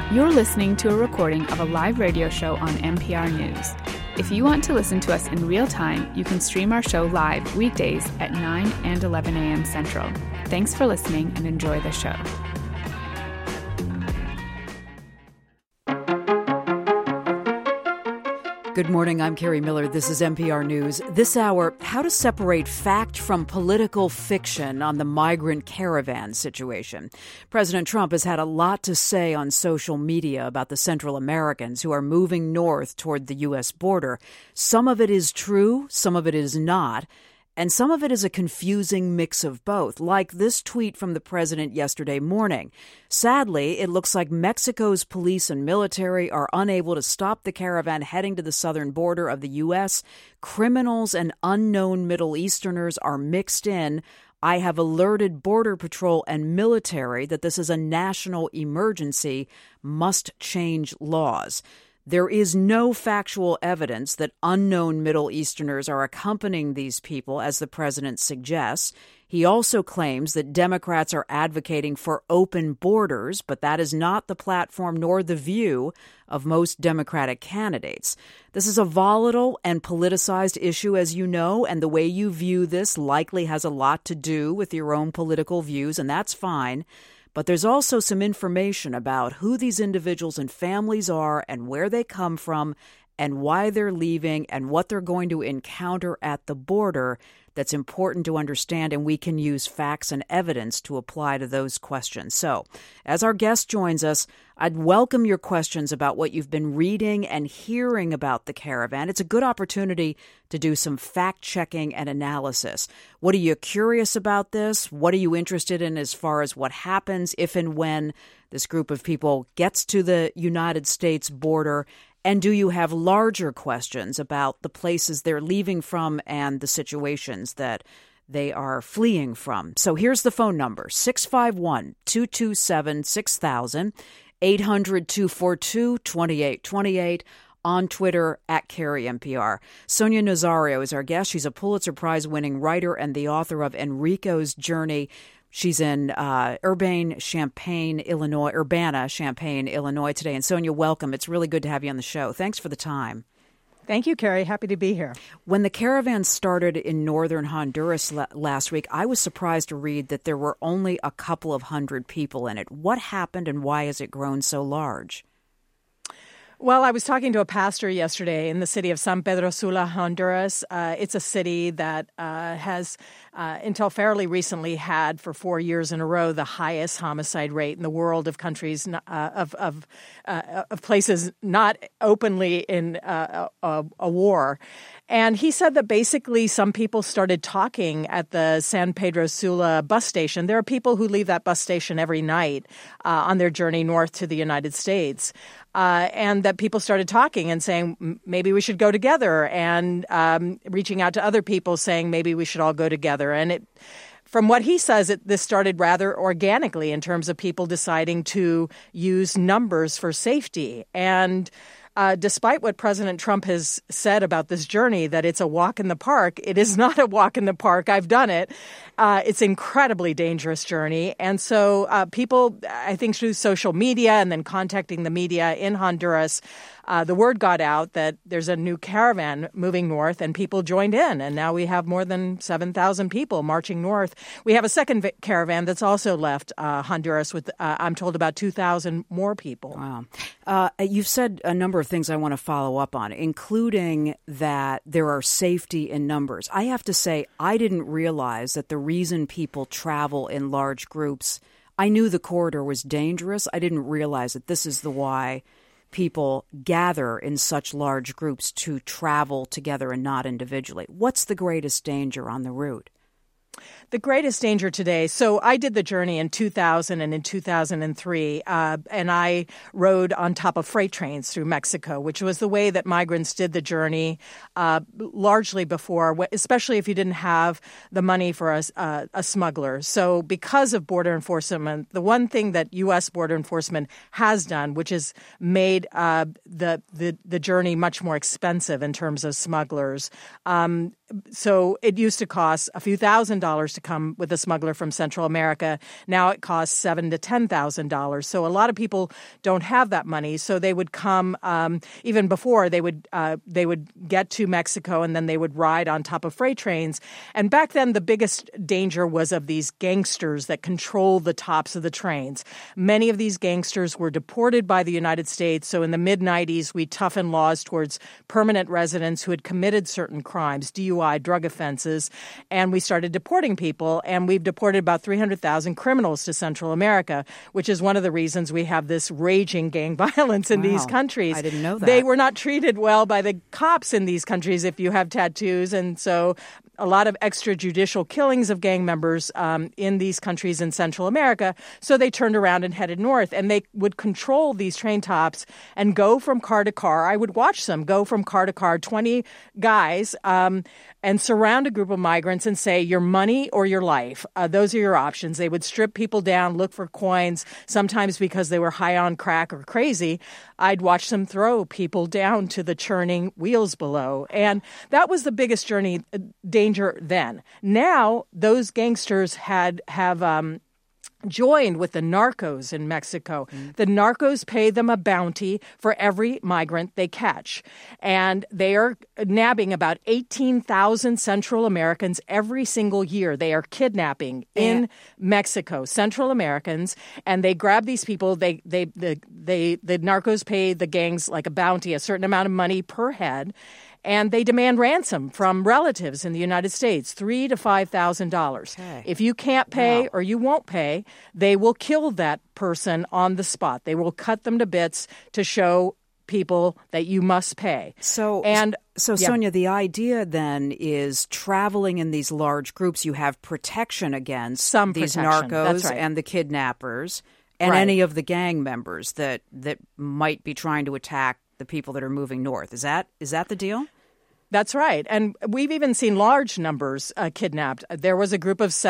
You're listening to a recording of a live radio show on NPR News. If you want to listen to us in real time, you can stream our show live weekdays at 9 and 11 a.m. Central. Thanks for listening and enjoy the show. Good morning, I'm Carrie Miller. This is NPR News. This hour, how to separate fact from political fiction on the migrant caravan situation. President Trump has had a lot to say on social media about the Central Americans who are moving north toward the U.S. border. Some of it is true, some of it is not. And some of it is a confusing mix of both, like this tweet from the president yesterday morning. Sadly, it looks like Mexico's police and military are unable to stop the caravan heading to the southern border of the U.S. Criminals and unknown Middle Easterners are mixed in. I have alerted Border Patrol and military that this is a national emergency, must change laws. There is no factual evidence that unknown Middle Easterners are accompanying these people, as the president suggests. He also claims that Democrats are advocating for open borders, but that is not the platform nor the view of most Democratic candidates. This is a volatile and politicized issue, as you know, and the way you view this likely has a lot to do with your own political views, and that's fine. But there's also some information about who these individuals and families are and where they come from and why they're leaving and what they're going to encounter at the border that's important to understand, and we can use facts and evidence to apply to those questions. So, as our guest joins us, I'd welcome your questions about what you've been reading and hearing about the caravan. It's a good opportunity to do some fact-checking and analysis. What are you curious about this? What are you interested in as far as what happens if and when this group of people gets to the United States border? And do you have larger questions about the places they're leaving from and the situations that they are fleeing from? So here's the phone number, 651-227-6000, 800-242-2828, on Twitter, @CarrieNPR. Sonia Nazario is our guest. She's a Pulitzer Prize-winning writer and the author of Enrico's Journey. She's in Urbana-Champaign, Illinois today. And Sonia, welcome. It's really good to have you on the show. Thanks for the time. Thank you, Carrie. Happy to be here. When the caravan started in northern Honduras last week, I was surprised to read that there were only a couple of hundred people in it. What happened and why has it grown so large? Well, I was talking to a pastor yesterday in the city of San Pedro Sula, Honduras. It's a city that has, until fairly recently, had for 4 years in a row the highest homicide rate in the world of countries of places not openly in a war. And he said that basically some people started talking at the San Pedro Sula bus station. There are people who leave that bus station every night on their journey north to the United States. And that people started talking and saying, maybe we should go together, and reaching out to other people saying maybe we should all go together. And from what he says, this started rather organically in terms of people deciding to use numbers for safety. And despite what President Trump has said about this journey, that it's a walk in the park, it is not a walk in the park. I've done it. It's an incredibly dangerous journey. And so people, I think through social media and then contacting the media in Honduras, the word got out that there's a new caravan moving north, and people joined in. And now we have more than 7,000 people marching north. We have a second caravan that's also left Honduras with, I'm told, about 2,000 more people. Wow. You've said a number of things I want to follow up on, including that there are safety in numbers. I have to say, I didn't realize that the reason people travel in large groups, I knew the corridor was dangerous. I didn't realize that this is the why people gather in such large groups to travel together and not individually. What's the greatest danger on the route? The greatest danger today. So I did the journey in 2000 and in 2003, and I rode on top of freight trains through Mexico, which was the way that migrants did the journey largely before, especially if you didn't have the money for a smuggler. So because of border enforcement, the one thing that U.S. border enforcement has done, which has made the journey much more expensive in terms of smugglers. So it used to cost a few $1,000s to to come with a smuggler from Central America. Now it costs $7,000 to $10,000. So a lot of people don't have that money. So they would come even before they would get to Mexico, and then they would ride on top of freight trains. And back then, the biggest danger was of these gangsters that control the tops of the trains. Many of these gangsters were deported by the United States. So in the mid-90s, we toughened laws towards permanent residents who had committed certain crimes, DUI, drug offenses, and we started deporting people. And we've deported about 300,000 criminals to Central America, which is one of the reasons we have this raging gang violence in these countries. I didn't know that. They were not treated well by the cops in these countries if you have tattoos, and so a lot of extrajudicial killings of gang members in these countries in Central America. So they turned around and headed north, and they would control these train tops and go from car to car. I would watch them go from car to car, 20 guys, and surround a group of migrants and say, your money or your life. Those are your options. They would strip people down, look for coins, sometimes because they were high on crack or crazy. I'd watch them throw people down to the churning wheels below. And that was the biggest danger then. Now, those gangsters have joined with the narcos in Mexico. The narcos pay them a bounty for every migrant they catch. And they are nabbing about 18,000 Central Americans every single year. They are kidnapping in Mexico, Central Americans, and they grab these people. The narcos pay the gangs like a bounty, a certain amount of money per head. And they demand ransom from relatives in the United States, $3,000 to $5,000. Okay. If you can't pay or you won't pay, they will kill that person on the spot. They will cut them to bits to show people that you must pay. So Sonia, the idea then is traveling in these large groups, you have protection against these narcos and the kidnappers and any of the gang members that might be trying to attack the people that are moving north. Is that the deal? That's right. And we've even seen large numbers kidnapped. There was a group of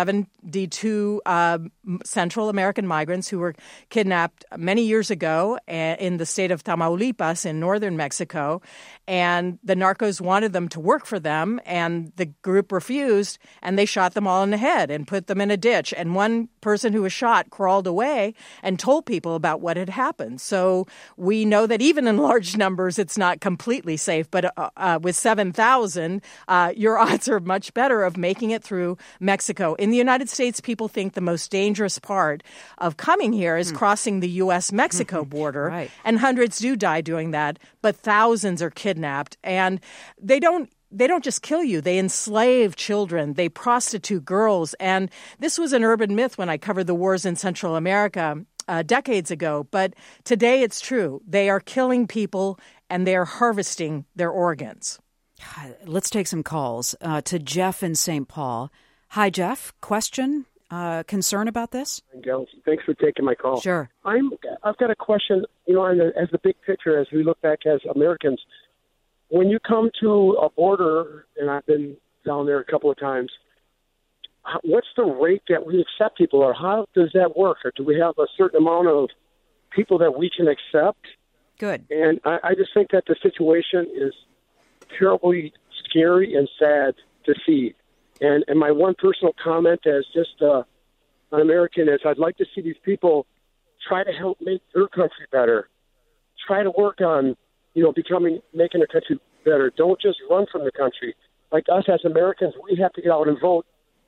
72 Central American migrants who were kidnapped many years ago in the state of Tamaulipas in northern Mexico. And the narcos wanted them to work for them, and the group refused, and they shot them all in the head and put them in a ditch. And one person who was shot crawled away and told people about what had happened. So we know that even in large numbers, it's not completely safe. But with 7,000, your odds are much better of making it through Mexico. In the United States, people think the most dangerous part of coming here is crossing the U.S.-Mexico border. Right. And hundreds do die doing that, but thousands are kidnapped. And they don't just kill you. They enslave children. They prostitute girls. And this was an urban myth when I covered the wars in Central America decades ago. But today it's true. They are killing people, and they are harvesting their organs. Let's take some calls to Jeff in St. Paul. Hi, Jeff. Question, concern about this? Thanks for taking my call. Sure. I've got a question, as the big picture, as we look back as Americans. When you come to a border, and I've been down there a couple of times, what's the rate that we accept people, or how does that work? Or do we have a certain amount of people that we can accept? Good. And I just think that the situation is terribly scary and sad to see. And my one personal comment as just an American is I'd like to see these people try to help make their country better. Try to work on, making the country better. Don't just run from the country. Like us as Americans, we have to get out and vote,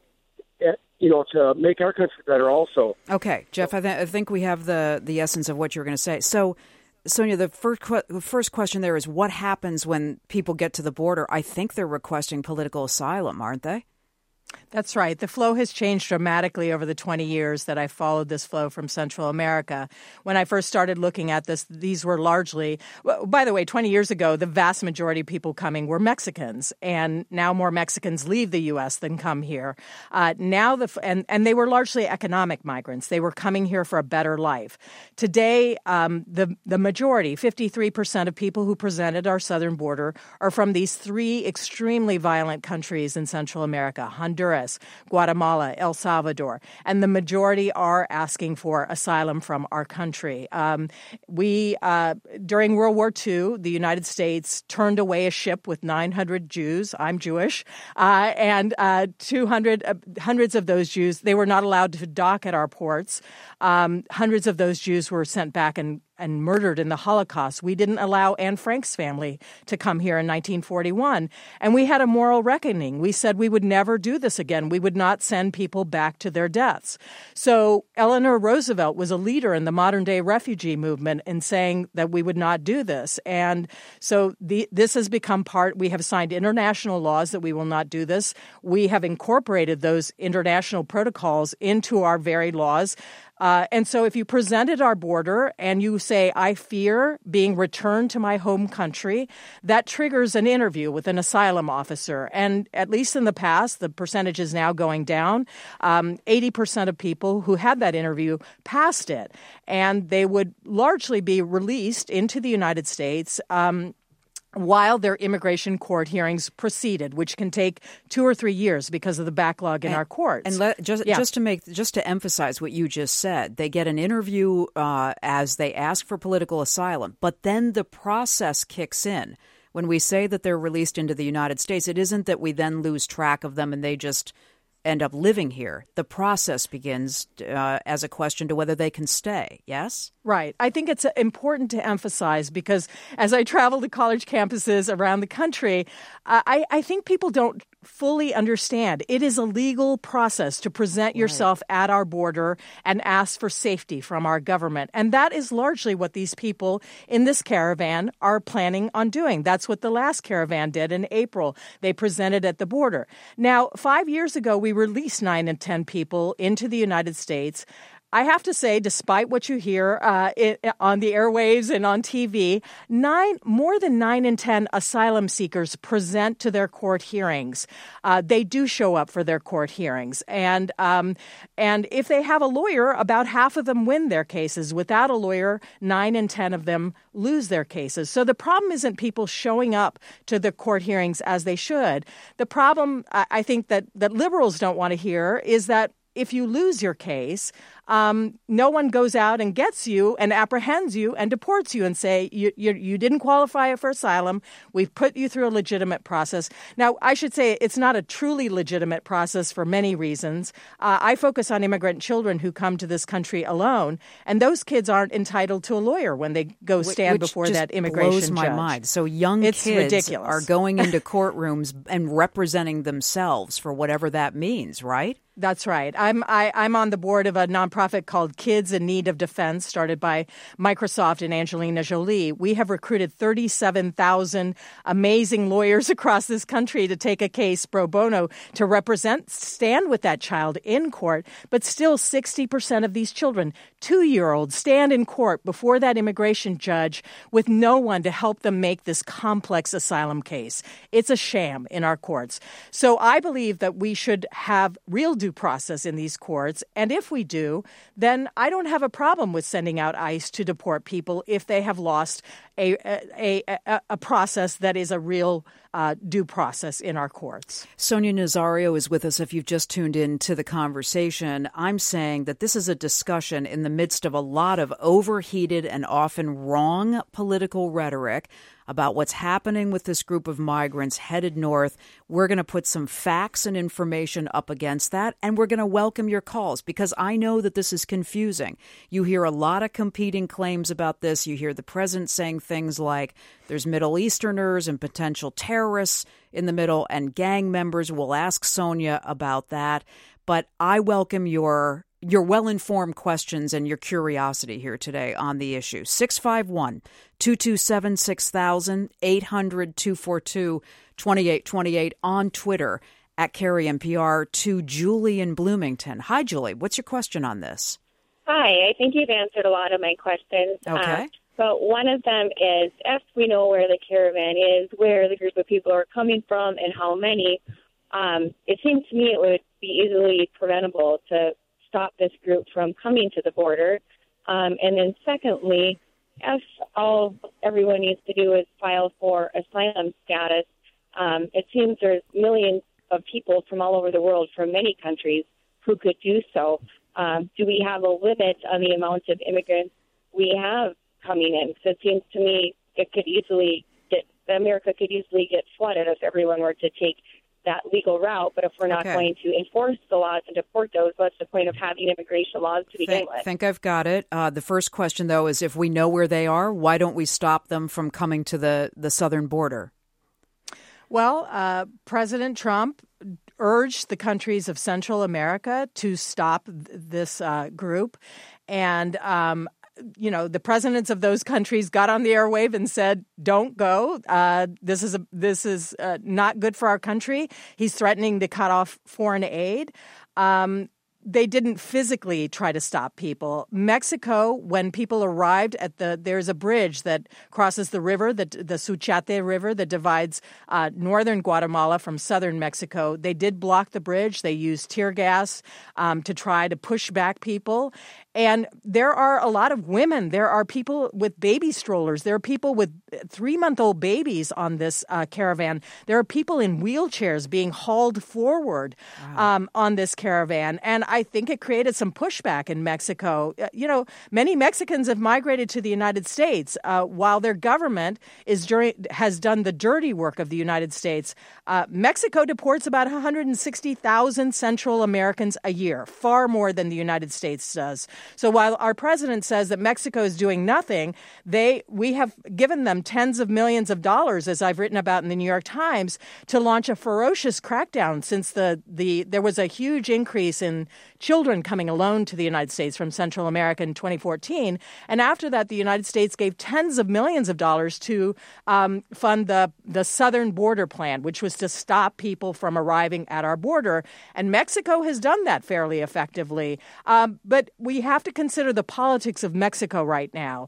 to make our country better also. Okay, Jeff, I think we have the essence of what you're going to say. So, Sonia, the first question there is what happens when people get to the border? I think they're requesting political asylum, aren't they? That's right. The flow has changed dramatically over the 20 years that I followed this flow from Central America. When I first started looking at this, these were largely, by the way, 20 years ago, the vast majority of people coming were Mexicans, and now more Mexicans leave the U.S. than come here. And they were largely economic migrants. They were coming here for a better life. Today, the majority, 53% of people who presented our southern border are from these three extremely violent countries in Central America, Honduras, Honduras, Guatemala, El Salvador, and the majority are asking for asylum from our country. During World War II, the United States turned away a ship with 900 Jews. I'm Jewish, and hundreds of those Jews, they were not allowed to dock at our ports. Hundreds of those Jews were sent back and murdered in the Holocaust. We didn't allow Anne Frank's family to come here in 1941. And we had a moral reckoning. We said we would never do this again. We would not send people back to their deaths. So Eleanor Roosevelt was a leader in the modern-day refugee movement in saying that we would not do this. And so this has become part. We have signed international laws that we will not do this. We have incorporated those international protocols into our very laws. And so if you present at our border and you say, I fear being returned to my home country, that triggers an interview with an asylum officer. And at least in the past, the percentage is now going down. 80% of people who had that interview passed it. And they would largely be released into the United States while their immigration court hearings proceeded, which can take 2 or 3 years because of the backlog in our courts. And just to emphasize what you just said, they get an interview as they ask for political asylum, but then the process kicks in. When we say that they're released into the United States, it isn't that we then lose track of them and they just end up living here. The process begins as a question to whether they can stay, yes? Right. I think it's important to emphasize because as I travel to college campuses around the country, I think people don't fully understand. It is a legal process to present yourself at our border and ask for safety from our government. And that is largely what these people in this caravan are planning on doing. That's what the last caravan did in April. They presented at the border. Now, 5 years ago, we released 9 and 10 people into the United States. I have to say, despite what you hear on the airwaves and on TV, more than 9 in 10 asylum seekers present to their court hearings. They do show up for their court hearings. And if they have a lawyer, about half of them win their cases. Without a lawyer, 9 in 10 of them lose their cases. So the problem isn't people showing up to the court hearings as they should. The problem, I think, that liberals don't want to hear is that if you lose your case, no one goes out and gets you and apprehends you and deports you and say, you didn't qualify for asylum. We've put you through a legitimate process. Now, I should say it's not a truly legitimate process for many reasons. I focus on immigrant children who come to this country alone, and those kids aren't entitled to a lawyer when they go stand before that immigration judge. Which blows my mind. So young kids ridiculous. Are going into courtrooms and representing themselves for whatever that means, right? That's right. I'm on the board of a nonprofit called Kids in Need of Defense, started by Microsoft and Angelina Jolie. We have recruited 37,000 amazing lawyers across this country to take a case pro bono to stand with that child in court. But still 60% of these children, 2-year-olds, stand in court before that immigration judge with no one to help them make this complex asylum case. It's a sham in our courts. So I believe that we should have real due process in these courts. And if we do, then I don't have a problem with sending out ICE to deport people if they have lost a process that is a real due process in our courts. Sonia Nazario is with us. If you've just tuned in to the conversation, I'm saying that this is a discussion in the midst of a lot of overheated and often wrong political rhetoric about what's happening with this group of migrants headed north. We're going to put some facts and information up against that, and we're going to welcome your calls because I know that this is confusing. You hear a lot of competing claims about this. You hear the president saying things like there's Middle Easterners and potential terrorists in the middle and gang members. We'll ask Sonia about that. But I welcome your well-informed questions and your curiosity here today on the issue. 651-227-6000, 800-242-2828 on Twitter at Carrie NPR, to Julie in Bloomington. Hi, Julie. What's your question on this? Hi. I think you've answered a lot of my questions. Okay. But one of them is, if we know where the caravan is, where the group of people are coming from, and how many, it seems to me it would be easily preventable to stop this group from coming to the border. And then secondly, if all everyone needs to do is file for asylum status, it seems there's millions of people from all over the world, from many countries, who could do so. Do we have a limit on the amount of immigrants we have coming in? So it seems to me America could easily get flooded if everyone were to take that legal route. But if we're not going to enforce the laws and deport those, what's the point of having immigration laws to begin with? I think I've got it. The first question, though, is if we know where they are, why don't we stop them from coming to the southern border? Well, President Trump urged the countries of Central America to stop this group. And the presidents of those countries got on the airwave and said, "Don't go. This is not good for our country." He's threatening to cut off foreign aid. They didn't physically try to stop people. Mexico, when people arrived there's a bridge that crosses the river, the Suchiate River that divides northern Guatemala from southern Mexico. They did block the bridge. They used tear gas to try to push back people. And there are a lot of women. There are people with baby strollers. There are people with 3-month-old babies on this caravan. There are people in wheelchairs being hauled forward on this caravan. And I think it created some pushback in Mexico. Many Mexicans have migrated to the United States while their government has done the dirty work of the United States. Mexico deports about 160,000 Central Americans a year, far more than the United States does. So while our president says that Mexico is doing nothing, we have given them tens of millions of dollars, as I've written about in the New York Times, to launch a ferocious crackdown since there was a huge increase in children coming alone to the United States from Central America in 2014. And after that, the United States gave tens of millions of dollars to fund the Southern Border Plan, which was to stop people from arriving at our border. And Mexico has done that fairly effectively. But we have to consider the politics of Mexico right now.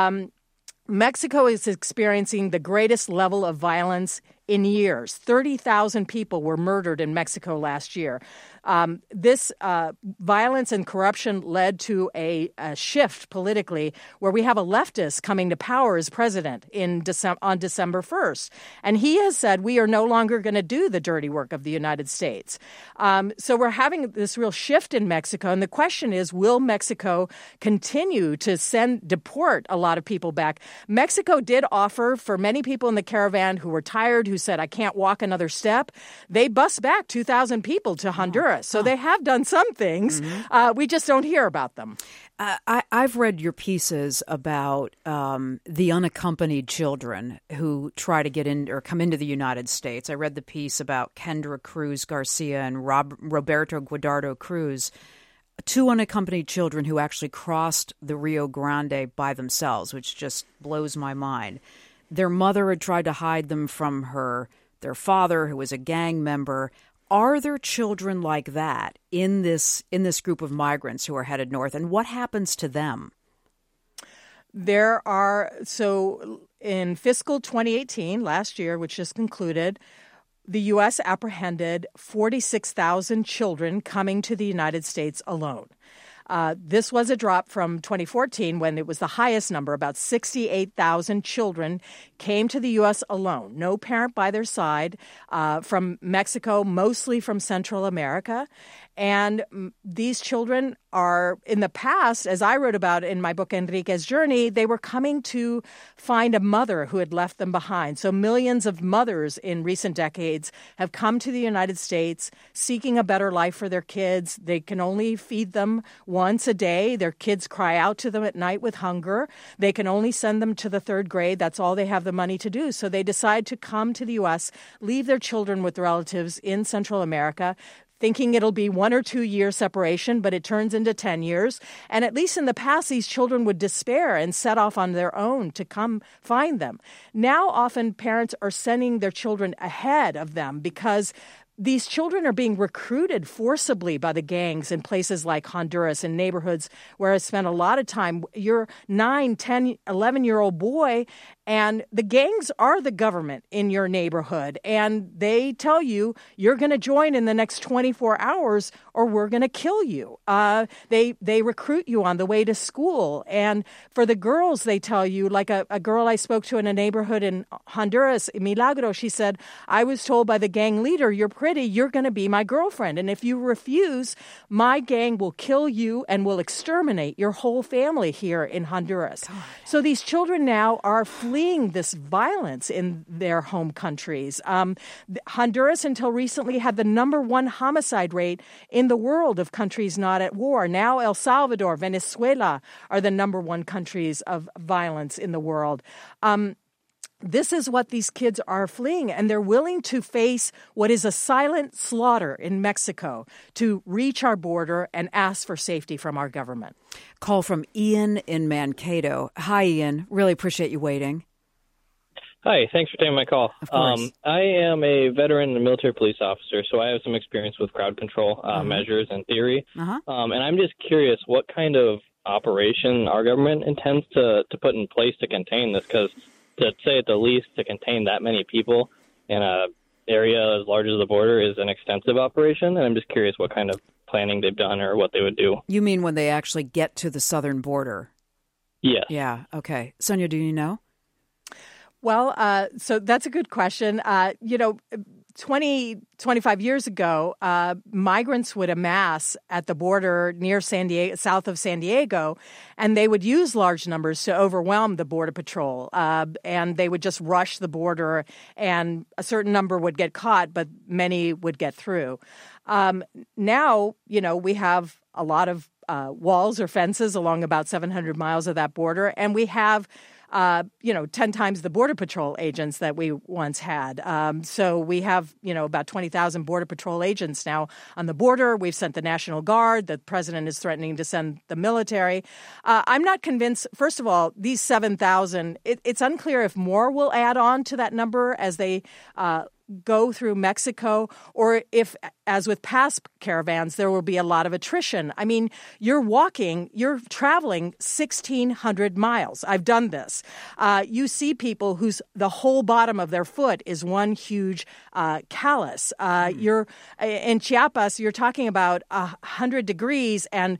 Mexico is experiencing the greatest level of violence in years. 30,000 people were murdered in Mexico last year. This violence and corruption led to a shift politically where we have a leftist coming to power as president on December 1st. And he has said we are no longer going to do the dirty work of the United States. So we're having this real shift in Mexico. And the question is, will Mexico continue to deport a lot of people back? Mexico did offer for many people in the caravan who were tired, who said, "I can't walk another step," they bus back 2,000 people to Honduras. So they have done some things. Mm-hmm. We just don't hear about them. I've read your pieces about the unaccompanied children who try to get in or come into the United States. I read the piece about Kendra Cruz Garcia and Roberto Guadardo Cruz, 2 unaccompanied children who actually crossed the Rio Grande by themselves, which just blows my mind. Their mother had tried to hide them from their father, who was a gang member. Are there children like that in this group of migrants who are headed north, and what happens to them? There are. So in fiscal 2018, last year, which just concluded, the U.S. apprehended 46,000 children coming to the United States alone. This was a drop from 2014 when it was the highest number. About 68,000 children came to the U.S. alone, no parent by their side, from Mexico, mostly from Central America. And these children are, in the past, as I wrote about in my book, Enrique's Journey, they were coming to find a mother who had left them behind. So millions of mothers in recent decades have come to the United States seeking a better life for their kids. They can only feed them once a day. Their kids cry out to them at night with hunger. They can only send them to the 3rd grade. That's all they have the money to do. So they decide to come to the U.S., leave their children with relatives in Central America, thinking it'll be 1 or 2 year separation, but it turns into 10 years. And at least in the past, these children would despair and set off on their own to come find them. Now, often parents are sending their children ahead of them because these children are being recruited forcibly by the gangs in places like Honduras and neighborhoods where I spent a lot of time. You're 9, 10, 11-year-old boy, and the gangs are the government in your neighborhood. And they tell you, you're going to join in the next 24 hours or we're going to kill you. They recruit you on the way to school. And for the girls, they tell you, like a girl I spoke to in a neighborhood in Honduras, Milagro, she said, I was told by the gang leader, you're pretty, pretty, you're going to be my girlfriend. And if you refuse, my gang will kill you and will exterminate your whole family here in Honduras. God. So these children now are fleeing this violence in their home countries. Honduras, until recently, had the #1 homicide rate in the world of countries not at war. Now El Salvador, Venezuela are the #1 countries of violence in the world. This is what these kids are fleeing, and they're willing to face what is a silent slaughter in Mexico to reach our border and ask for safety from our government. Call from Ian in Mankato. Hi, Ian. Really appreciate you waiting. Hi, thanks for taking my call. Of course. I am a veteran and military police officer, so I have some experience with crowd control measures and theory. And I'm just curious what kind of operation our government intends to put in place to contain this, because to say at the least to contain that many people in an area as large as the border is an extensive operation, and I'm just curious what kind of planning they've done or what they would do. You mean when they actually get to the southern border? Yes. Yeah, okay. Sonia, do you know? Well, so that's a good question. 25 years ago, migrants would amass at the border near San Diego, south of San Diego, and they would use large numbers to overwhelm the Border Patrol. And they would just rush the border, and a certain number would get caught, but many would get through. Now, we have a lot of walls or fences along about 700 miles of that border, and we have 10 times the Border Patrol agents that we once had. So we have, about 20,000 Border Patrol agents now on the border. We've sent the National Guard. The president is threatening to send the military. I'm not convinced, first of all, these 7,000, it's unclear if more will add on to that number as they go through Mexico, or if, as with past caravans, there will be a lot of attrition. I mean, you're traveling 1,600 miles. I've done this. You see people whose the whole bottom of their foot is one huge callus. You're in Chiapas, you're talking about 100 degrees and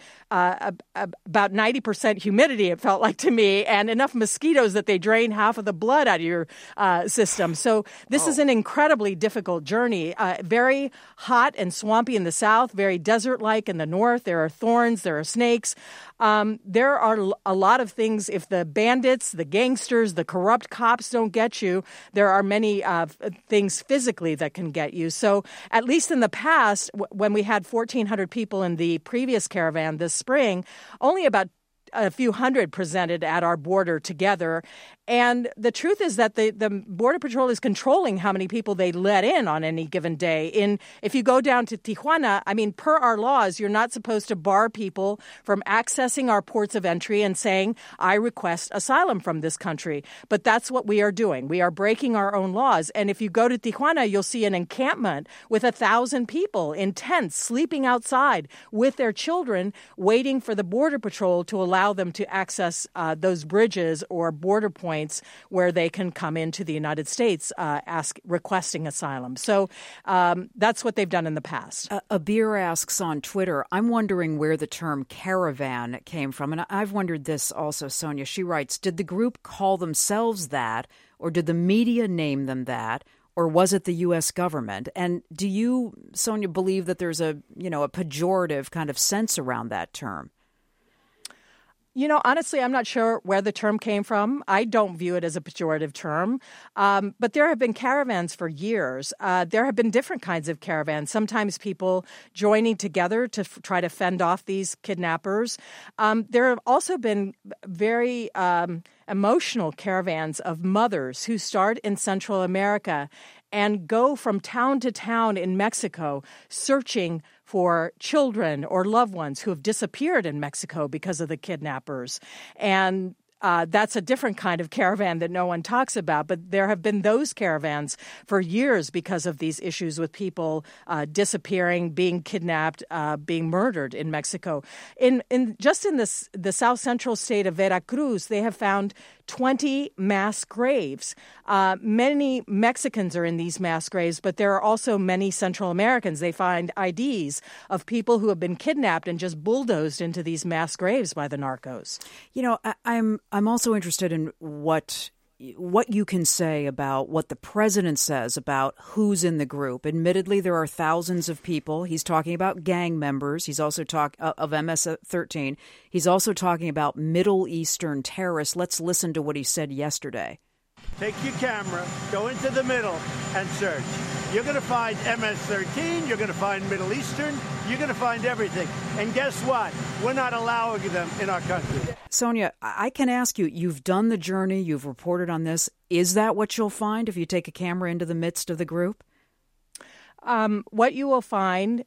about 90% humidity, it felt like to me, and enough mosquitoes that they drain half of the blood out of your system. So this is an incredibly difficult journey. Very hot and swampy in the south, very desert-like in the north. There are thorns, there are snakes. There are a lot of things. If the bandits, the gangsters, the corrupt cops don't get you, there are many things physically that can get you. So at least in the past, when we had 1,400 people in the previous caravan this spring, only about a few hundred presented at our border together. And the truth is that the Border Patrol is controlling how many people they let in on any given day. If you go down to Tijuana, per our laws, you're not supposed to bar people from accessing our ports of entry and saying, I request asylum from this country. But that's what we are doing. We are breaking our own laws. And if you go to Tijuana, you'll see an encampment with 1,000 people in tents sleeping outside with their children, waiting for the Border Patrol to allow them to access those bridges or border points where they can come into the United States requesting asylum. So that's what they've done in the past. Abir asks on Twitter, I'm wondering where the term caravan came from. And I've wondered this also, Sonia. She writes, did the group call themselves that, or did the media name them that? Or was it the U.S. government? And do you, Sonia, believe that there's a pejorative kind of sense around that term? Honestly, I'm not sure where the term came from. I don't view it as a pejorative term. But there have been caravans for years. There have been different kinds of caravans, sometimes people joining together to try to fend off these kidnappers. There have also been very emotional caravans of mothers who start in Central America and go from town to town in Mexico searching for children or loved ones who have disappeared in Mexico because of the kidnappers. And that's a different kind of caravan that no one talks about. But there have been those caravans for years because of these issues with people disappearing, being kidnapped, being murdered in Mexico. In the south central state of Veracruz, they have found 20 mass graves. Many Mexicans are in these mass graves, but there are also many Central Americans. They find IDs of people who have been kidnapped and just bulldozed into these mass graves by the narcos. I'm also interested in what what you can say about what the president says about who's in the group. Admittedly, there are thousands of people. He's talking about gang members. He's also talking of MS-13. He's also talking about Middle Eastern terrorists. Let's listen to what he said yesterday. Take your camera, go into the middle, and search. You're going to find MS-13, you're going to find Middle Eastern, you're going to find everything. And guess what? We're not allowing them in our country. Sonia, I can ask you, you've done the journey, you've reported on this. Is that what you'll find if you take a camera into the midst of the group? What you will find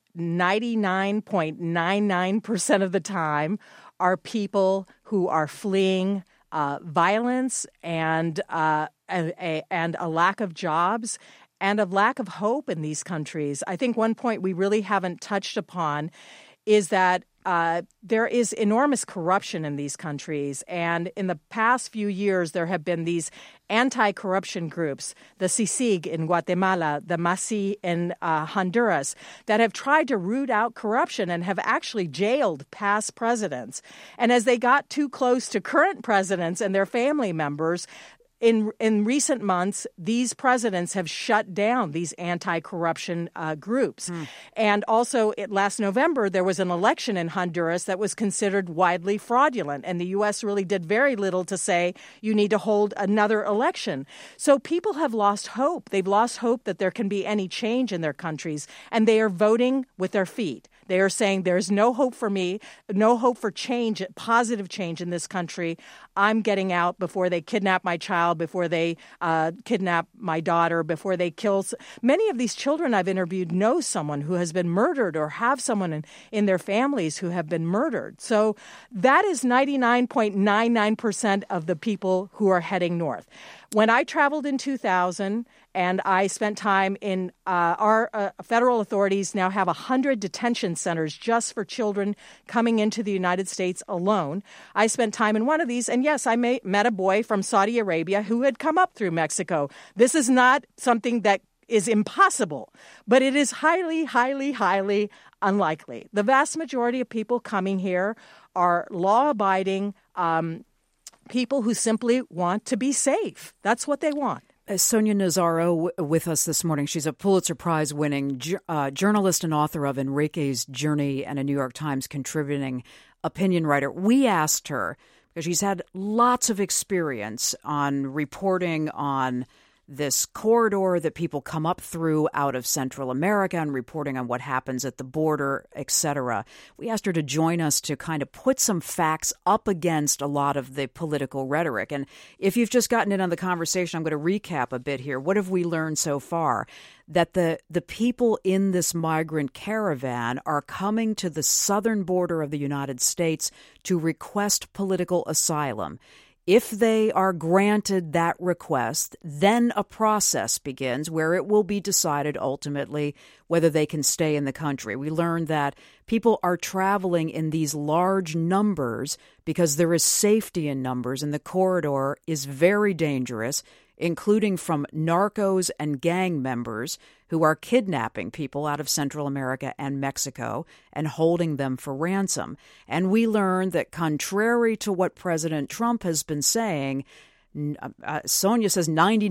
99.99% of the time are people who are fleeing violence and a lack of jobs and a lack of hope in these countries. I think one point we really haven't touched upon is that there is enormous corruption in these countries. And in the past few years, there have been these anti-corruption groups, the CICIG in Guatemala, the MASI in Honduras, that have tried to root out corruption and have actually jailed past presidents. And as they got too close to current presidents and their family members, in recent months, these presidents have shut down these anti-corruption groups. And also, last November, there was an election in Honduras that was considered widely fraudulent. And the U.S. really did very little to say you need to hold another election. So people have lost hope. They've lost hope that there can be any change in their countries. And they are voting with their feet. They are saying there's no hope for me, no hope for change, positive change in this country. I'm getting out before they kidnap my child, before they kidnap my daughter, before they kill. Many of these children I've interviewed know someone who has been murdered or have someone in their families who have been murdered. So that is 99.99% of the people who are heading north. When I traveled in 2000 and I spent time in our federal authorities now have 100 detention centers just for children coming into the United States alone. I spent time in one of these, and yes, I met a boy from Saudi Arabia who had come up through Mexico. This is not something that is impossible, but it is highly, highly, highly unlikely. The vast majority of people coming here are law-abiding people who simply want to be safe. That's what they want. Sonia Nazaro with us this morning. She's a Pulitzer Prize-winning journalist and author of Enrique's Journey and a New York Times contributing opinion writer. We asked her, because she's had lots of experience on reporting on this corridor that people come up through out of Central America and reporting on what happens at the border, etc. We asked her to join us to kind of put some facts up against a lot of the political rhetoric. And if you've just gotten in on the conversation, I'm going to recap a bit here. What have we learned so far? That the people in this migrant caravan are coming to the southern border of the United States to request political asylum. If they are granted that request, then a process begins where it will be decided ultimately whether they can stay in the country. We learned that people are traveling in these large numbers because there is safety in numbers, and the corridor is very dangerous, including from narcos and gang members who are kidnapping people out of Central America and Mexico and holding them for ransom. And we learned that contrary to what President Trump has been saying, Sonia says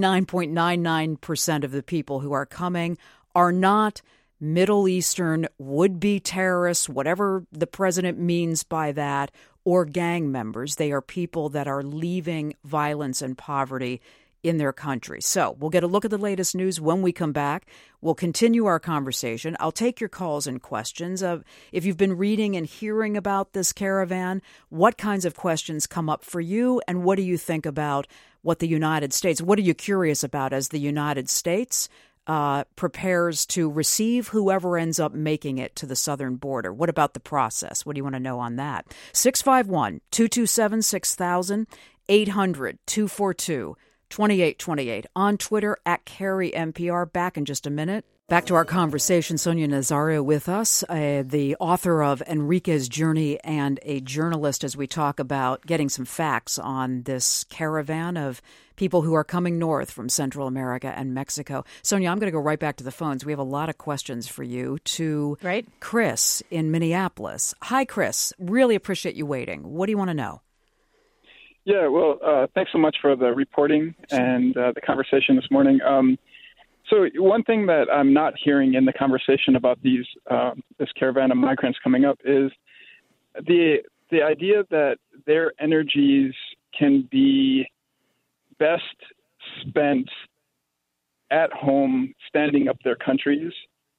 99.99% of the people who are coming are not Middle Eastern would-be terrorists, whatever the president means by that, or gang members. They are people that are leaving violence and poverty in their country. So we'll get a look at the latest news when we come back. We'll continue our conversation. I'll take your calls and questions. If you've been reading and hearing about this caravan, what kinds of questions come up for you, and what do you think about what the United States, what are you curious about as the United States prepares to receive whoever ends up making it to the southern border? What about the process? What do you want to know on that? 651-227-6000, 800-242-2828. On Twitter, @CarrieNPR. Back in just a minute. Back to our conversation. Sonia Nazaro with us, the author of Enrique's Journey and a journalist, as we talk about getting some facts on this caravan of people who are coming north from Central America and Mexico. Sonia, I'm going to go right back to the phones. We have a lot of questions for you to Chris in Minneapolis. Hi, Chris. Really appreciate you waiting. What do you want to know? Yeah, well, thanks so much for the reporting and the conversation this morning. So one thing that I'm not hearing in the conversation about this caravan of migrants coming up is the idea that their energies can be best spent at home, standing up their countries,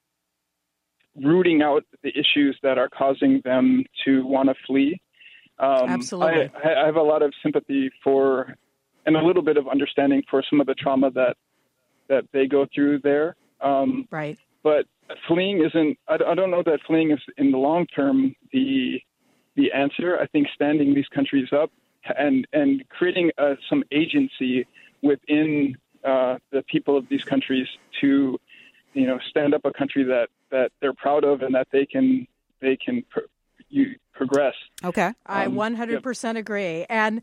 rooting out the issues that are causing them to want to flee. Absolutely. I have a lot of sympathy for and a little bit of understanding for some of the trauma that they go through there. Right. But fleeing isn't, I don't know that fleeing is in the long term the answer. I think standing these countries up and creating some agency within the people of these countries to, stand up a country that they're proud of and that they can progress. Okay. I 100% agree. And,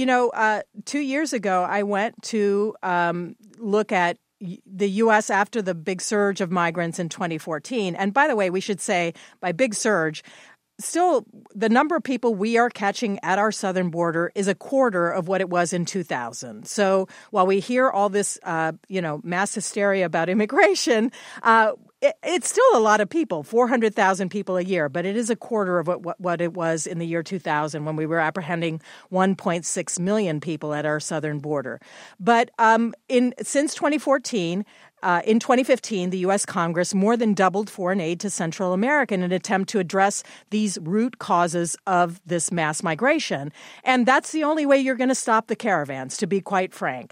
2 years ago, I went to look at the U.S. after the big surge of migrants in 2014. And by the way, we should say by big surge, still, the number of people we are catching at our southern border is a quarter of what it was in 2000. So while we hear all this, mass hysteria about immigration, it's still a lot of people, 400,000 people a year, but it is a quarter of what it was in the year 2000 when we were apprehending 1.6 million people at our southern border. But since 2014, in 2015, the U.S. Congress more than doubled foreign aid to Central America in an attempt to address these root causes of this mass migration. And that's the only way you're going to stop the caravans, to be quite frank.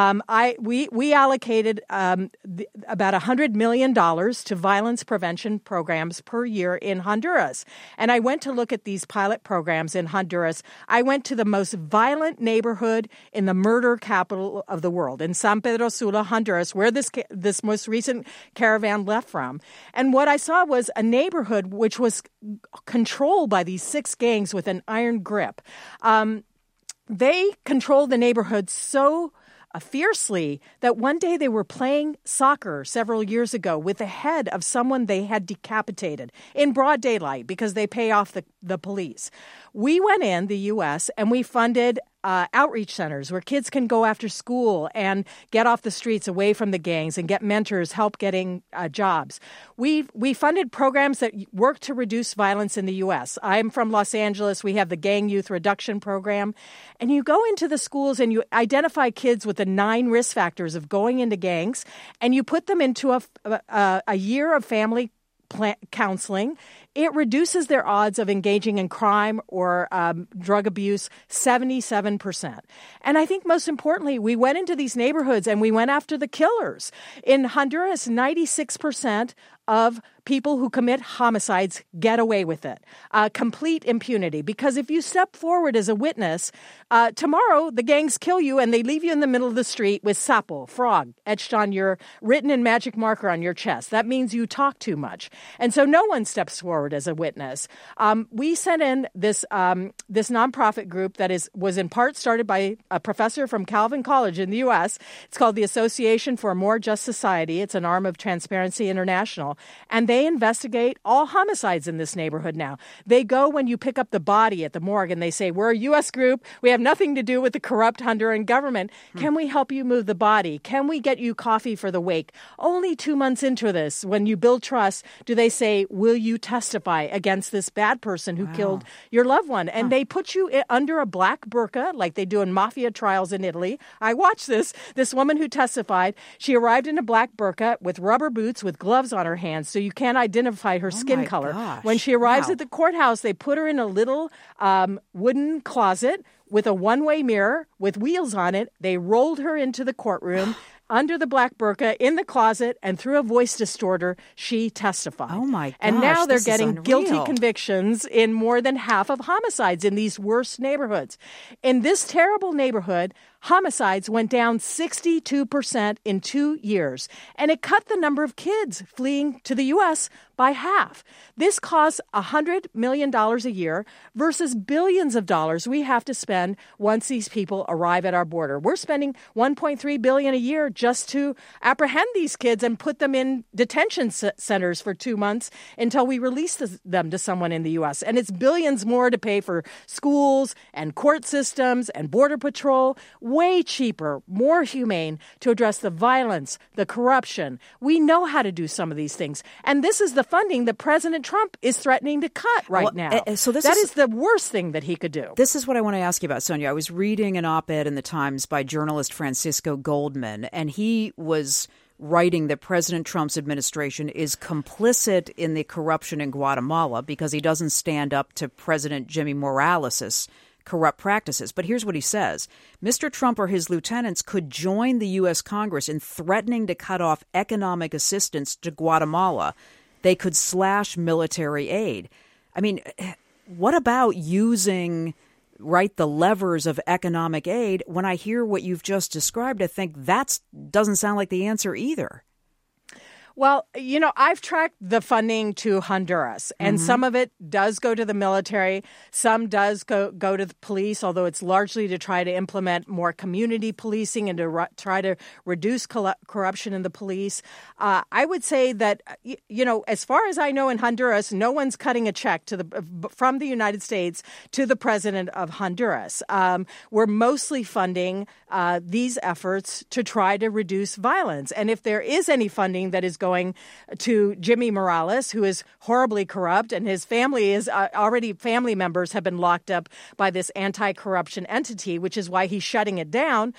We allocated about $100 million to violence prevention programs per year in Honduras. And I went to look at these pilot programs in Honduras. I went to the most violent neighborhood in the murder capital of the world, in San Pedro Sula, Honduras, where this most recent caravan left from. And what I saw was a neighborhood which was controlled by these 6 gangs with an iron grip. They controlled the neighborhood so fiercely that one day they were playing soccer several years ago with the head of someone they had decapitated in broad daylight because they pay off the police. We went in, the U.S., and we funded outreach centers where kids can go after school and get off the streets away from the gangs and get mentors, help getting jobs. We funded programs that work to reduce violence in the U.S. I'm from Los Angeles. We have the Gang Youth Reduction Program. And you go into the schools and you identify kids with the 9 risk factors of going into gangs, and you put them into a year of family counseling. It reduces their odds of engaging in crime or drug abuse 77%. And I think most importantly, we went into these neighborhoods and we went after the killers. In Honduras, 96% of people who commit homicides get away with it. Complete impunity. Because if you step forward as a witness, tomorrow the gangs kill you and they leave you in the middle of the street with sapo, frog, etched on written in magic marker on your chest. That means you talk too much. And so no one steps forward as a witness. We sent in this nonprofit group that was in part started by a professor from Calvin College in the U.S. It's called the Association for a More Just Society. It's an arm of Transparency International. And they investigate all homicides in this neighborhood now. They go when you pick up the body at the morgue and they say, we're a U.S. group. We have nothing to do with the corrupt Honduran government. Can we help you move the body? Can we get you coffee for the wake? Only 2 months into this, when you build trust, do they say, will you testify against this bad person who killed your loved one? And they put you under a black burqa like they do in mafia trials in Italy. I watched this woman who testified. She arrived in a black burqa with rubber boots with gloves on her hands so you can't identify her skin color. Gosh. When she arrives at the courthouse, they put her in a little wooden closet with a one-way mirror with wheels on it. They rolled her into the courtroom under the black burqa in the closet, and through a voice distorter, she testified. Oh, my gosh. And now they're getting unreal. guilty convictions in more than half of homicides in these worst neighborhoods. In this terrible neighborhood, homicides went down 62% in 2 years, and it cut the number of kids fleeing to the U.S. by half. This costs $100 million a year versus billions of dollars we have to spend once these people arrive at our border. We're spending $1.3 billion a year just to apprehend these kids and put them in detention centers for 2 months until we release them to someone in the U.S. And it's billions more to pay for schools and court systems and border patrol. Way cheaper, more humane to address the violence, the corruption. We know how to do some of these things. And this is the funding that President Trump is threatening to cut now. So that is the worst thing that he could do. This is what I want to ask you about, Sonia. I was reading an op-ed in the Times by journalist Francisco Goldman, and he was writing that President Trump's administration is complicit in the corruption in Guatemala because he doesn't stand up to President Jimmy Morales' corrupt practices. But here's what he says. Mr. Trump or his lieutenants could join the U.S. Congress in threatening to cut off economic assistance to Guatemala. They could slash military aid. I mean, what about using the levers of economic aid? When I hear what you've just described, I think that doesn't sound like the answer either. Well, I've tracked the funding to Honduras, and some of it does go to the military. Some does go to the police, although it's largely to try to implement more community policing and to try to reduce corruption in the police. I would say that, as far as I know in Honduras, no one's cutting a check from the United States to the president of Honduras. We're mostly funding these efforts to try to reduce violence. And if there is any funding that is going to Jimmy Morales, who is horribly corrupt, and his family is family members have been locked up by this anti-corruption entity, which is why he's shutting it down.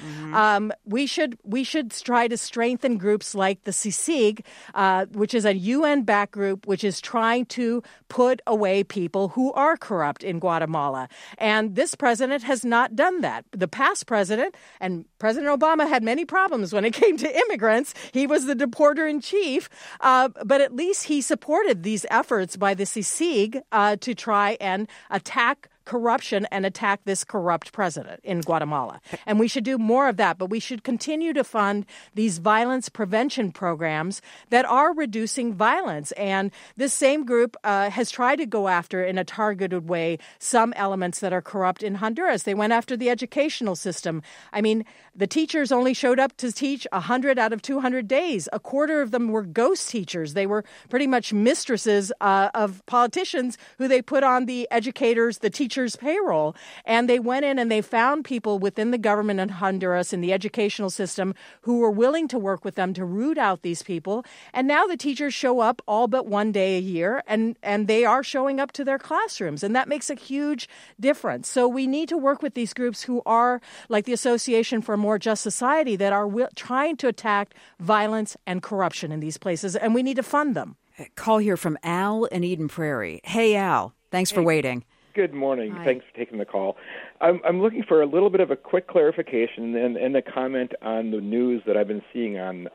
We should try to strengthen groups like the CICIG, which is a UN-backed group, which is trying to put away people who are corrupt in Guatemala. And this president has not done that. The past president, and President Obama had many problems when it came to immigrants. He was the deporter in chief. But at least he supported these efforts by the CICIG to try and attack corruption and attack this corrupt president in Guatemala. And we should do more of that, but we should continue to fund these violence prevention programs that are reducing violence. And this same group has tried to go after, in a targeted way, some elements that are corrupt in Honduras. They went after the educational system. I mean, the teachers only showed up to teach 100 out of 200 days. A quarter of them were ghost teachers. They were pretty much mistresses of politicians who they put on the educators, the teachers' payroll. And they went in and they found people within the government in Honduras in the educational system who were willing to work with them to root out these people. And now the teachers show up all but one day a year, and they are showing up to their classrooms. And that makes a huge difference. So we need to work with these groups who are, like the Association for a More Just Society, that are trying to attack violence and corruption in these places. And we need to fund them. Call here from Al in Eden Prairie. Hey, Al. Thanks for waiting. Good morning. Hi. Thanks for taking the call. I'm looking for a little bit of a quick clarification and a comment on the news that I've been seeing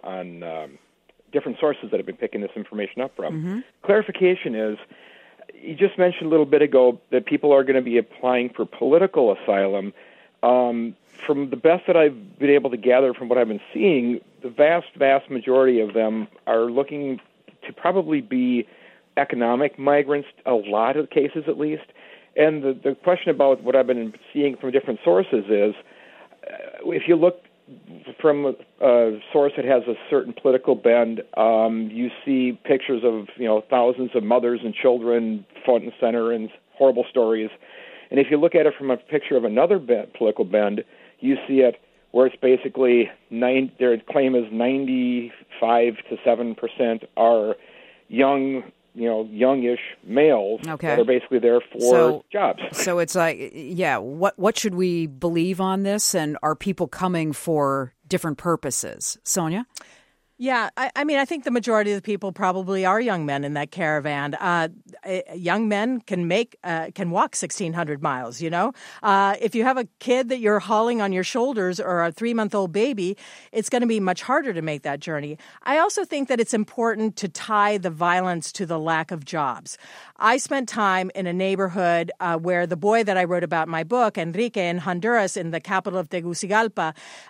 on different sources that I've been picking this information up from. Clarification is, you just mentioned a little bit ago that people are going to be applying for political asylum. From the best that I've been able to gather from what I've been seeing, the vast majority of them are looking to probably be economic migrants, a lot of cases at least. And the question about what I've been seeing from different sources is, if you look from a source that has a certain political bend, you see pictures of thousands of mothers and children front and center and horrible stories. And if you look at it from a picture of another political bend, you see it where it's basically their claim is 95 to 7% are youngish males that are basically there for jobs. So it's like, what should we believe on this? And are people coming for different purposes? Sonia? Yeah, I mean, I think the majority of the people probably are young men in that caravan. Young men can walk 1,600 miles, you know? If you have a kid that you're hauling on your shoulders or a 3-month-old baby, it's going to be much harder to make that journey. I also think that it's important to tie the violence to the lack of jobs. I spent time in a neighborhood where the boy that I wrote about in my book, Enrique, in Honduras, in the capital of Tegucigalpa,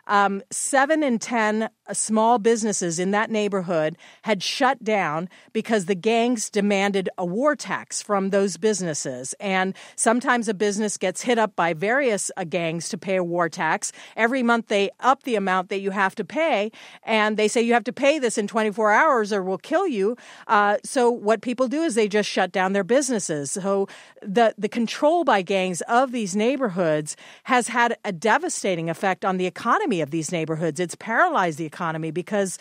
7 in 10 small businesses in that neighborhood had shut down because the gangs demanded a war tax from those businesses. And sometimes a business gets hit up by various gangs to pay a war tax. Every month they up the amount that you have to pay, and they say you have to pay this in 24 hours or we'll kill you. So what people do is they just shut down their businesses. So the control by gangs of these neighborhoods has had a devastating effect on the economy of these neighborhoods. It's paralyzed the economy because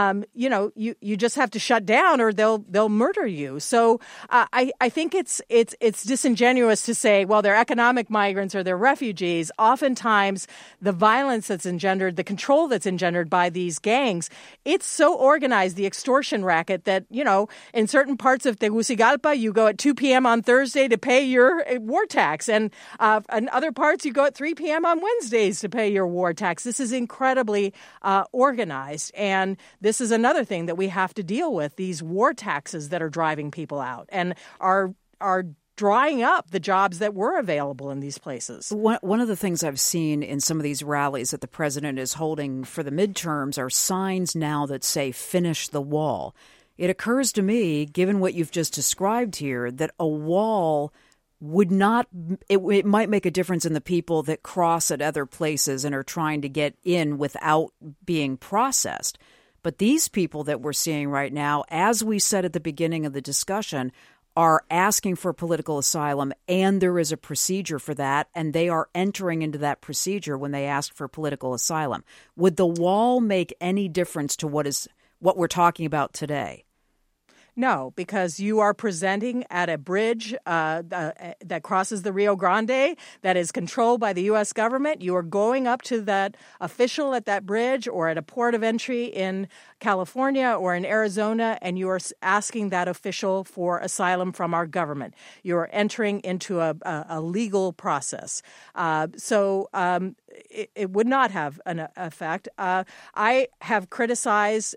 you just have to shut down or they'll murder you. So I think it's disingenuous to say, well, they're economic migrants or they're refugees. Oftentimes, the violence that's engendered, the control that's engendered by these gangs, it's so organized, the extortion racket, that, in certain parts of Tegucigalpa, you go at 2 p.m. on Thursday to pay your war tax. And in other parts, you go at 3 p.m. on Wednesdays to pay your war tax. This is incredibly organized. And this is another thing that we have to deal with, these war taxes that are driving people out and are drying up the jobs that were available in these places. One of the things I've seen in some of these rallies that the president is holding for the midterms are signs now that say, finish the wall. It occurs to me, given what you've just described here, that a wall would not, it might make a difference in the people that cross at other places and are trying to get in without being processed. But these people that we're seeing right now, as we said at the beginning of the discussion, are asking for political asylum, and there is a procedure for that, and they are entering into that procedure when they ask for political asylum. Would the wall make any difference to what we're talking about today? No, because you are presenting at a bridge that crosses the Rio Grande that is controlled by the U.S. government. You are going up to that official at that bridge or at a port of entry in California or in Arizona, and you are asking that official for asylum from our government. You are entering into a legal process. So it would not have an effect. I have criticized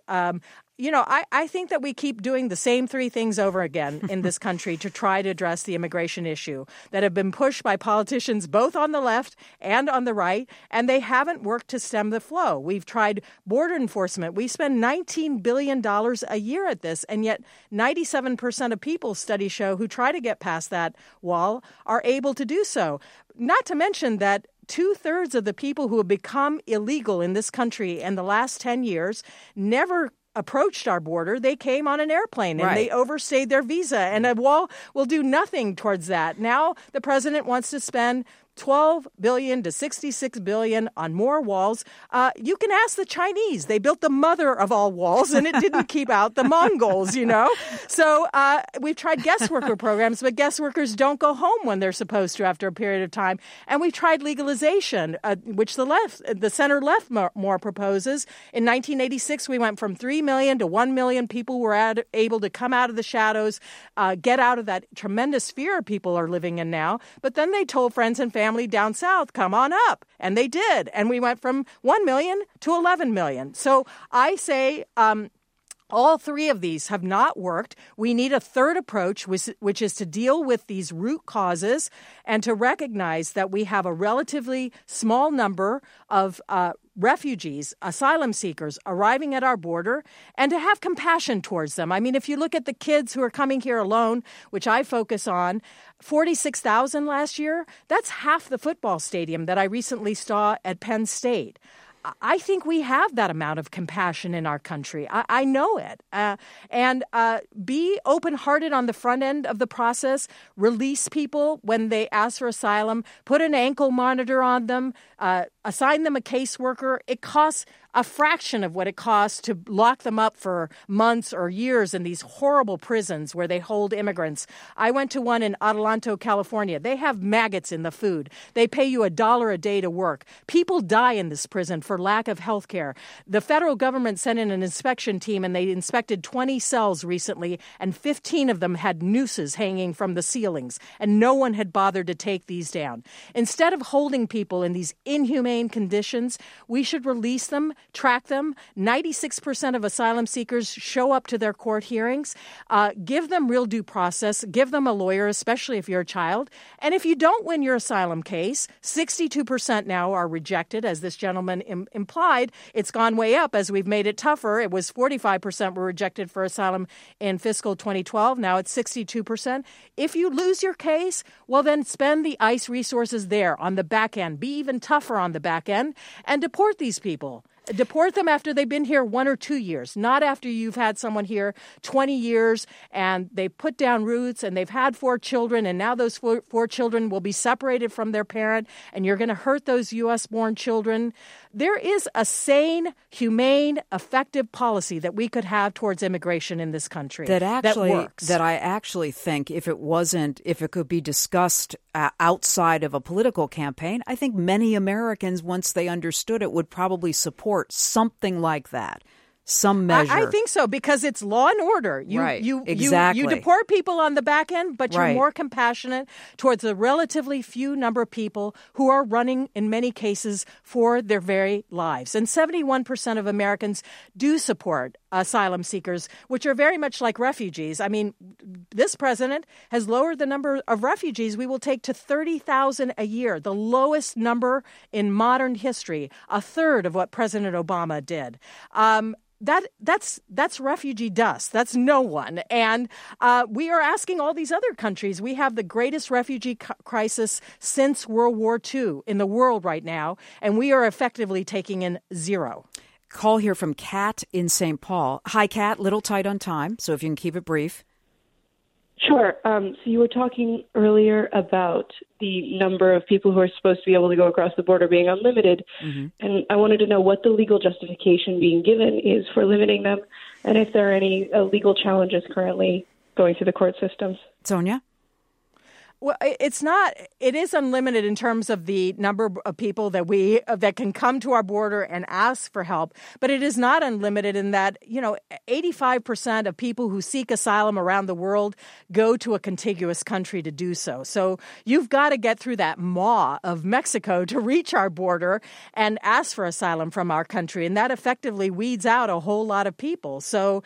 I think that we keep doing the same 3 things over again in this country to try to address the immigration issue that have been pushed by politicians both on the left and on the right, and they haven't worked to stem the flow. We've tried border enforcement. We spend $19 billion a year at this, and yet 97% of people, studies show, who try to get past that wall are able to do so. Not to mention that 2/3 of the people who have become illegal in this country in the last 10 years never approached our border. They came on an airplane and They overstayed their visa, and a wall will do nothing towards that. Now the president wants to spend $12 billion to $66 billion on more walls. You can ask the Chinese. They built the mother of all walls, and it didn't keep out the Mongols, So we've tried guest worker programs, but guest workers don't go home when they're supposed to after a period of time. And we've tried legalization, which the center left more proposes. In 1986, we went from 3 million to 1 million people were able to come out of the shadows, get out of that tremendous fear people are living in now. But then they told friends and family down south, come on up. And they did. And we went from 1 million to 11 million. So I say all 3 of these have not worked. We need a third approach, which is to deal with these root causes and to recognize that we have a relatively small number of refugees, asylum seekers arriving at our border, and to have compassion towards them. I mean, if you look at the kids who are coming here alone, which I focus on, 46,000 last year, that's half the football stadium that I recently saw at Penn State. I think we have that amount of compassion in our country. I know it. And be open-hearted on the front end of the process. Release people when they ask for asylum. Put an ankle monitor on them. assign them a caseworker. It costs a fraction of what it costs to lock them up for months or years in these horrible prisons where they hold immigrants. I went to one in Adelanto, California. They have maggots in the food. They pay you $1 a day to work. People die in this prison for lack of health care. The federal government sent in an inspection team, and they inspected 20 cells recently, and 15 of them had nooses hanging from the ceilings, and no one had bothered to take these down. Instead of holding people in these inhumane conditions, we should release them, track them. 96% of asylum seekers show up to their court hearings. Give them real due process. Give them a lawyer, especially if you're a child. And if you don't win your asylum case, 62% now are rejected, as this gentleman implied. It's gone way up as we've made it tougher. It was 45% were rejected for asylum in fiscal 2012. Now it's 62%. If you lose your case, well, then spend the ICE resources there on the back end. Be even tougher on the back end and deport these people. Deport them after they've been here 1 or 2 years, not after you've had someone here 20 years and they put down roots and they've had 4 children, and now those four children will be separated from their parent, and you're going to hurt those U.S.-born children. There is a sane, humane, effective policy that we could have towards immigration in this country that works. That I actually think if it could be discussed outside of a political campaign, I think many Americans, once they understood it, would probably support something like that. Some measure. I think so, because it's law and order. You deport people on the back end, but you're more compassionate towards a relatively few number of people who are running, in many cases, for their very lives. And 71% of Americans do support asylum seekers, which are very much like refugees. I mean, this president has lowered the number of refugees we will take to 30,000 a year, the lowest number in modern history, a third of what President Obama did. That's refugee dust. That's no one. And we are asking all these other countries. We have the greatest refugee crisis since World War II in the world right now, and we are effectively taking in zero. Call here from Kat in St. Paul. Hi, Kat. Little tight on time, so if you can keep it brief. Sure. So you were talking earlier about the number of people who are supposed to be able to go across the border being unlimited. Mm-hmm. And I wanted to know what the legal justification being given is for limiting them, and if there are any legal challenges currently going through the court systems. Sonia? Well, it's not. It is unlimited in terms of the number of people that can come to our border and ask for help. But it is not unlimited in that, 85% of people who seek asylum around the world go to a contiguous country to do so. So you've got to get through that maw of Mexico to reach our border and ask for asylum from our country. And that effectively weeds out a whole lot of people. So,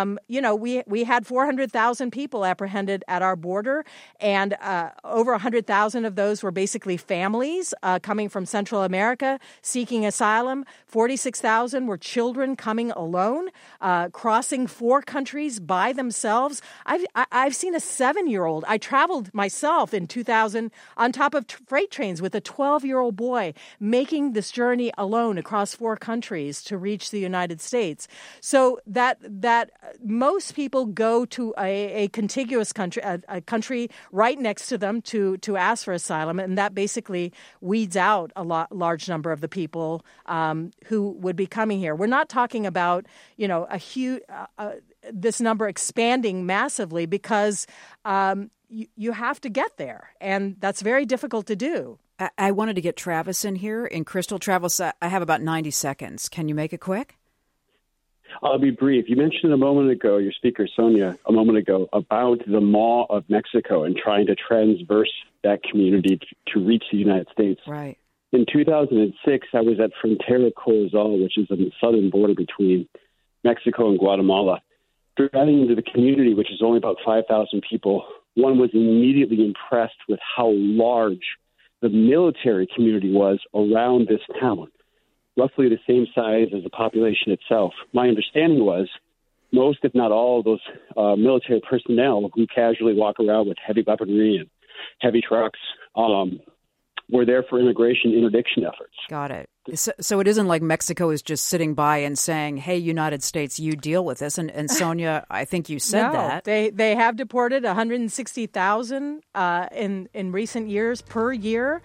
we had 400,000 people apprehended at our border, and over 100,000 of those were basically families coming from Central America seeking asylum. 46,000 were children coming alone, crossing 4 countries by themselves. I've seen a 7-year-old. I traveled myself in 2000 on top of freight trains with a 12-year-old boy making this journey alone across 4 countries to reach the United States. So that most people go to a contiguous country, a country right next to them to ask for asylum, and that basically weeds out a large number of the people who would be coming here. We're not talking about a huge this number expanding massively because you have to get there, and that's very difficult to do. I wanted to get Travis in here. In Crystal, Travis, I have about 90 seconds. Can you make it quick? I'll be brief. You mentioned a moment ago, your speaker, Sonia, about the maw of Mexico and trying to transverse that community to reach the United States. Right. In 2006, I was at Frontera Corozal, which is on the southern border between Mexico and Guatemala. Driving into the community, which is only about 5,000 people, one was immediately impressed with how large the military community was around this town. Roughly the same size as the population itself. My understanding was most, if not all, of those military personnel who casually walk around with heavy weaponry and heavy trucks were there for immigration interdiction efforts. Got it. So it isn't like Mexico is just sitting by and saying, hey, United States, you deal with this. And Sonia, I think you said that. They have deported 160,000 in recent years per year.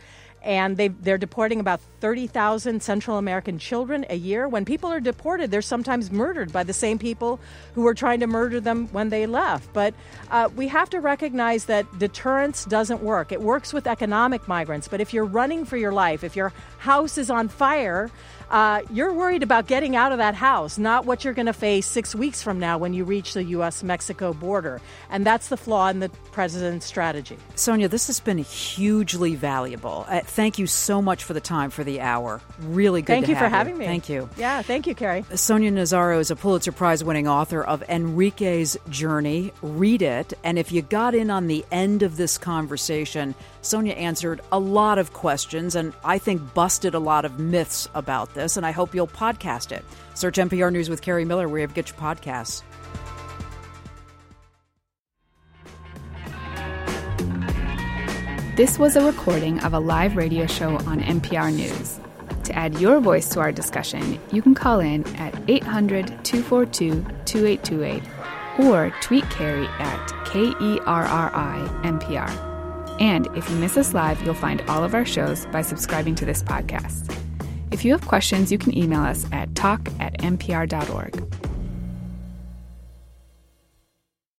and they're deporting about 30,000 Central American children a year. When people are deported, they're sometimes murdered by the same people who were trying to murder them when they left. But we have to recognize that deterrence doesn't work. It works with economic migrants, but if you're running for your life, if your house is on fire, you're worried about getting out of that house, not what you're going to face 6 weeks from now when you reach the U.S.-Mexico border. And that's the flaw in the president's strategy. Sonia, this has been hugely valuable. Thank you so much for the time for the hour. Really good to have you. Thank you for having me. Thank you. Yeah, thank you, Carrie. Sonia Nazaro is a Pulitzer Prize-winning author of Enrique's Journey. Read it. And if you got in on the end of this conversation, Sonia answered a lot of questions and I think busted a lot of myths about this, and I hope you'll podcast it. Search NPR News with Carrie Miller wherever you get your podcasts. This was a recording of a live radio show on NPR News. To add your voice to our discussion, you can call in at 800-242-2828 or tweet Carrie at KERRI-NPR. And if you miss us live, you'll find all of our shows by subscribing to this podcast. If you have questions, you can email us at talk@npr.org.